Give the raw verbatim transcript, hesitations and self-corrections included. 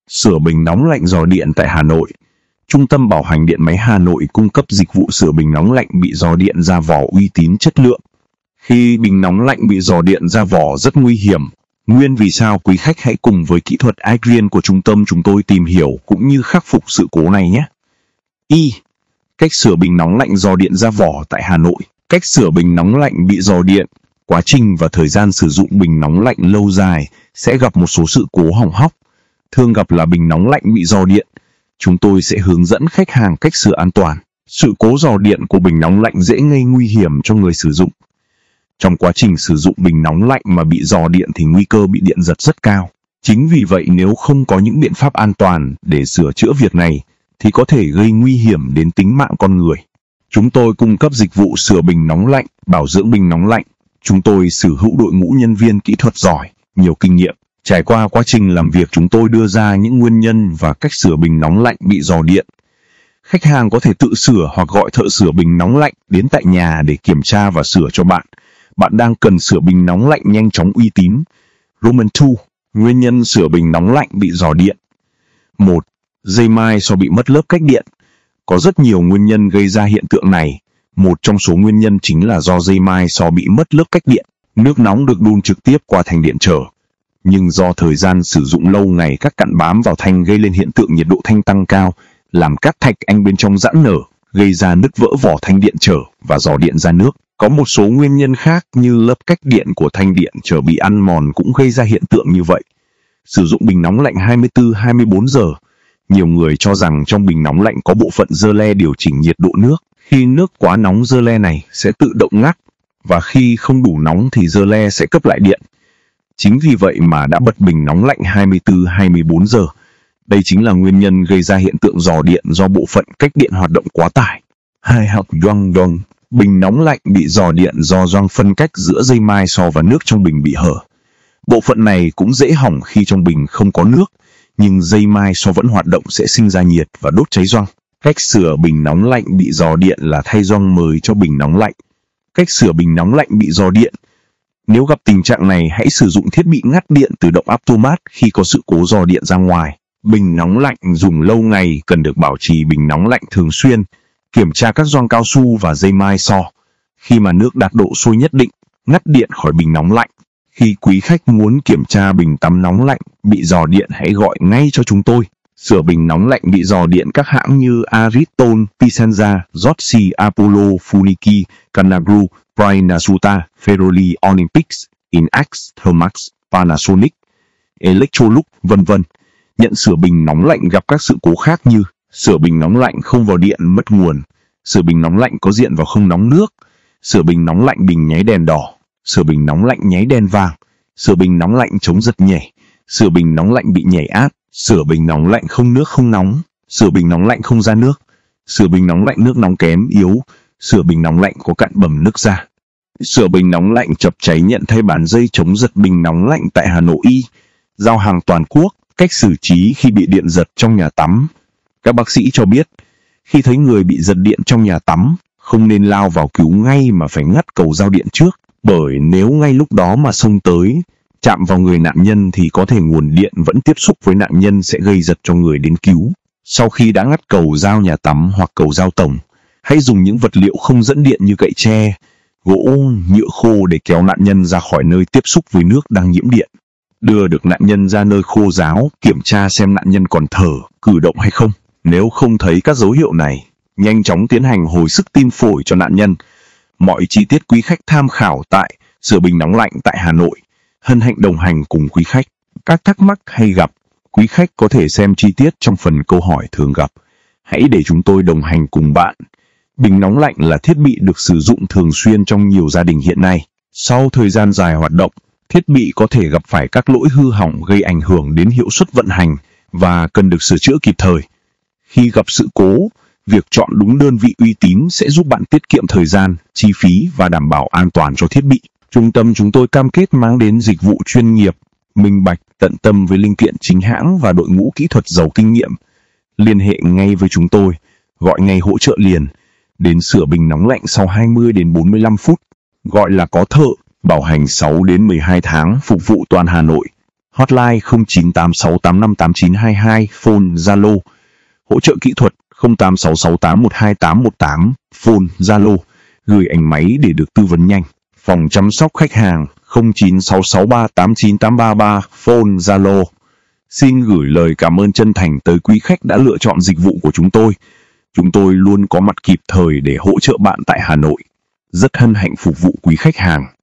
Sửa bình nóng lạnh rò điện tại Hà Nội. Trung tâm bảo hành điện máy Hà Nội cung cấp dịch vụ sửa bình nóng lạnh bị rò điện ra vỏ uy tín chất lượng. Khi bình nóng lạnh bị rò điện ra vỏ rất nguy hiểm. Nguyên vì sao quý khách hãy cùng với kỹ thuật Adrian của trung tâm chúng tôi tìm hiểu cũng như khắc phục sự cố này nhé. Y. Cách sửa bình nóng lạnh rò điện ra vỏ tại Hà Nội. Cách sửa bình nóng lạnh bị rò điện. Quá trình và thời gian sử dụng bình nóng lạnh lâu dài sẽ gặp một số sự cố hỏng hóc. Thường gặp là bình nóng lạnh bị rò điện. Chúng tôi sẽ hướng dẫn khách hàng cách sửa an toàn. Sự cố rò điện của bình nóng lạnh dễ gây nguy hiểm cho người sử dụng. Trong quá trình sử dụng bình nóng lạnh mà bị rò điện thì nguy cơ bị điện giật rất cao. Chính vì vậy nếu không có những biện pháp an toàn để sửa chữa việc này thì có thể gây nguy hiểm đến tính mạng con người. Chúng tôi cung cấp dịch vụ sửa bình nóng lạnh, bảo dưỡng bình nóng lạnh. Chúng tôi sở hữu đội ngũ nhân viên kỹ thuật giỏi, nhiều kinh nghiệm. Trải qua quá trình làm việc chúng tôi đưa ra những nguyên nhân và cách sửa bình nóng lạnh bị rò điện. Khách hàng có thể tự sửa hoặc gọi thợ sửa bình nóng lạnh đến tại nhà để kiểm tra và sửa cho bạn. Bạn đang cần sửa bình nóng lạnh nhanh chóng uy tín. Roman hai. Nguyên nhân sửa bình nóng lạnh bị rò điện. một. Dây mai xo bị mất lớp cách điện. Có rất nhiều nguyên nhân gây ra hiện tượng này. Một trong số nguyên nhân chính là do dây mai xo bị mất lớp cách điện. Nước nóng được đun trực tiếp qua thanh điện trở. Nhưng do thời gian sử dụng lâu ngày các cặn bám vào thanh gây lên hiện tượng nhiệt độ thanh tăng cao, làm các thạch anh bên trong giãn nở, gây ra nứt vỡ vỏ thanh điện trở và rò điện ra nước. Có một số nguyên nhân khác như lớp cách điện của thanh điện trở bị ăn mòn cũng gây ra hiện tượng như vậy. Sử dụng bình nóng lạnh hai mươi tư đến hai mươi bốn giờ. Nhiều người cho rằng trong bình nóng lạnh có bộ phận giơ le điều chỉnh nhiệt độ nước. Khi nước quá nóng giơ le này sẽ tự động ngắt, và khi không đủ nóng thì giơ le sẽ cấp lại điện. Chính vì vậy mà đã bật bình nóng lạnh hai mươi tư đến hai mươi bốn giờ. Đây chính là nguyên nhân gây ra hiện tượng rò điện do bộ phận cách điện hoạt động quá tải. Hai học gioăng gioăng. Bình nóng lạnh bị rò điện do gioăng phân cách giữa dây mai xo và nước trong bình bị hở. Bộ phận này cũng dễ hỏng khi trong bình không có nước, nhưng dây mai xo vẫn hoạt động sẽ sinh ra nhiệt và đốt cháy gioăng. Cách sửa bình nóng lạnh bị rò điện là thay gioăng mới cho bình nóng lạnh. Cách sửa bình nóng lạnh bị rò điện. Nếu gặp tình trạng này, hãy sử dụng thiết bị ngắt điện tự động automat khi có sự cố rò điện ra ngoài. Bình nóng lạnh dùng lâu ngày cần được bảo trì bình nóng lạnh thường xuyên. Kiểm tra các gioăng cao su và dây mai xo. Khi mà nước đạt độ sôi nhất định, ngắt điện khỏi bình nóng lạnh. Khi quý khách muốn kiểm tra bình tắm nóng lạnh bị rò điện, hãy gọi ngay cho chúng tôi. Sửa bình nóng lạnh bị rò điện các hãng như Ariston, Pisenza, Jotsi, Apollo, Funiki, Canagru, Prinasuta, Ferroli, Olympics, Inax, Thermax, Panasonic, Electrolux, vân vân. Nhận sửa bình nóng lạnh gặp các sự cố khác như sửa bình nóng lạnh không vào điện mất nguồn, sửa bình nóng lạnh có diện vào không nóng nước, sửa bình nóng lạnh bình nháy đèn đỏ, sửa bình nóng lạnh nháy đèn vàng, sửa bình nóng lạnh chống giật nhảy, sửa bình nóng lạnh bị nhảy át, sửa bình nóng lạnh không nước không nóng, sửa bình nóng lạnh không ra nước, sửa bình nóng lạnh nước nóng kém yếu, sửa bình nóng lạnh có cặn bầm nước ra. Sửa bình nóng lạnh chập cháy nhận thay bán dây chống giật bình nóng lạnh tại Hà Nội. Y. Giao hàng toàn quốc. Cách xử trí khi bị điện giật trong nhà tắm. Các bác sĩ cho biết, khi thấy người bị giật điện trong nhà tắm, không nên lao vào cứu ngay mà phải ngắt cầu giao điện trước, bởi nếu ngay lúc đó mà xông tới, chạm vào người nạn nhân thì có thể nguồn điện vẫn tiếp xúc với nạn nhân sẽ gây giật cho người đến cứu. Sau khi đã ngắt cầu giao nhà tắm hoặc cầu giao tổng, hãy dùng những vật liệu không dẫn điện như gậy tre, gỗ, nhựa khô để kéo nạn nhân ra khỏi nơi tiếp xúc với nước đang nhiễm điện. Đưa được nạn nhân ra nơi khô ráo, kiểm tra xem nạn nhân còn thở, cử động hay không. Nếu không thấy các dấu hiệu này, nhanh chóng tiến hành hồi sức tim phổi cho nạn nhân. Mọi chi tiết quý khách tham khảo tại Sửa bình nóng lạnh tại Hà Nội. Hân hạnh đồng hành cùng quý khách. Các thắc mắc hay gặp, quý khách có thể xem chi tiết trong phần câu hỏi thường gặp. Hãy để chúng tôi đồng hành cùng bạn. Bình nóng lạnh là thiết bị được sử dụng thường xuyên trong nhiều gia đình hiện nay. Sau thời gian dài hoạt động, thiết bị có thể gặp phải các lỗi hư hỏng gây ảnh hưởng đến hiệu suất vận hành và cần được sửa chữa kịp thời. Khi gặp sự cố, việc chọn đúng đơn vị uy tín sẽ giúp bạn tiết kiệm thời gian, chi phí và đảm bảo an toàn cho thiết bị. Trung tâm chúng tôi cam kết mang đến dịch vụ chuyên nghiệp, minh bạch, tận tâm với linh kiện chính hãng và đội ngũ kỹ thuật giàu kinh nghiệm. Liên hệ ngay với chúng tôi, gọi ngay hỗ trợ liền, đến sửa bình nóng lạnh sau hai mươi đến bốn mươi lăm phút, gọi là có thợ, bảo hành sáu đến mười hai tháng, phục vụ toàn Hà Nội. hotline không chín tám sáu tám năm tám chín hai hai, phone Zalo. Hỗ trợ kỹ thuật không tám sáu sáu tám một hai tám một tám, phone Zalo. Gửi ảnh máy để được tư vấn nhanh. Phòng chăm sóc khách hàng không chín sáu sáu ba tám chín tám ba ba, phone Zalo. Xin gửi lời cảm ơn chân thành tới quý khách đã lựa chọn dịch vụ của chúng tôi. Chúng tôi luôn có mặt kịp thời để hỗ trợ bạn tại Hà Nội. Rất hân hạnh phục vụ quý khách hàng.